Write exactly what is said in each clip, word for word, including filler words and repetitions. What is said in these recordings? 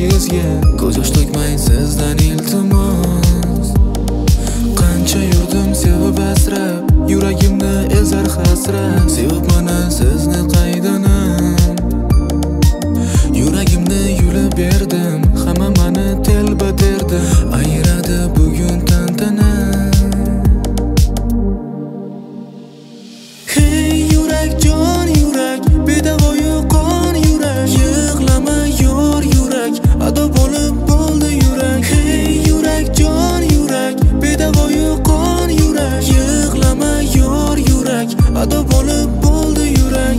ko'zingizga ko'z yosh to'kmang sizdan iltimos. Qancha yurdim sevib asrab, yuragimni ezar hasrat. Sevib mana sizni qaydanam, yuragimni yulib berdim, hamma meni telba derdi. Ayradi bugun tantana. Hey yurak, jon yurak, bedavoyi qon yurak. Yig'lama yor yurak, ado bo'lib bo'ldi yurak. Hey yurak, jon yurak, bedavoyi qon yurak. Yig'lama yor yurak, ado bo'lib bo'ldi yurak.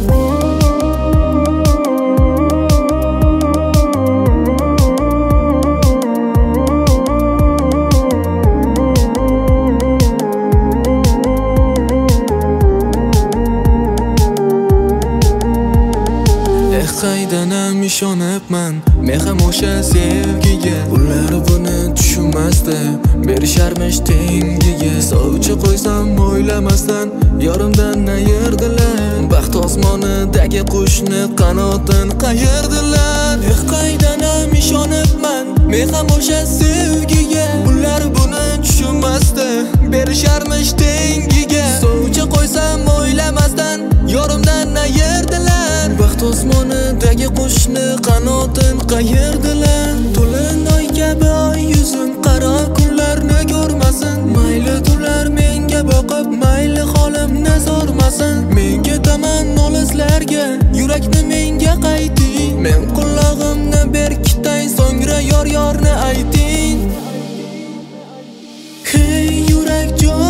Qaydanam ishonibman men ham o'sha sevgiga. Ular buni tushunmasdi, berisharmish tengiga. Sovchi qo'ysam o'ylamasdan yorimdan ayirdilar. Baxt osmonidagi qushni qanotin qayirdilar. Eh qaydanam ishonibman men ham o'sha sevgiga. Ular buni tushunmasdi, berisharmish tengiga. Sovchi qo'ysam o'ylamasdan yorimdan ayirdilar. Baxt osmonidagi qushni qanotin qayirdilar. To'lin oy kabi oy yuzim qaro kunlarni ko'rmasin. Mayli tunlar menga boqib, mayli holimni so'rmasin. Men ketaman olislarga, yurakni menga qayting. Men qulog'imni berkitay, so'ngra yor yorni ayting. Hey yurak, jon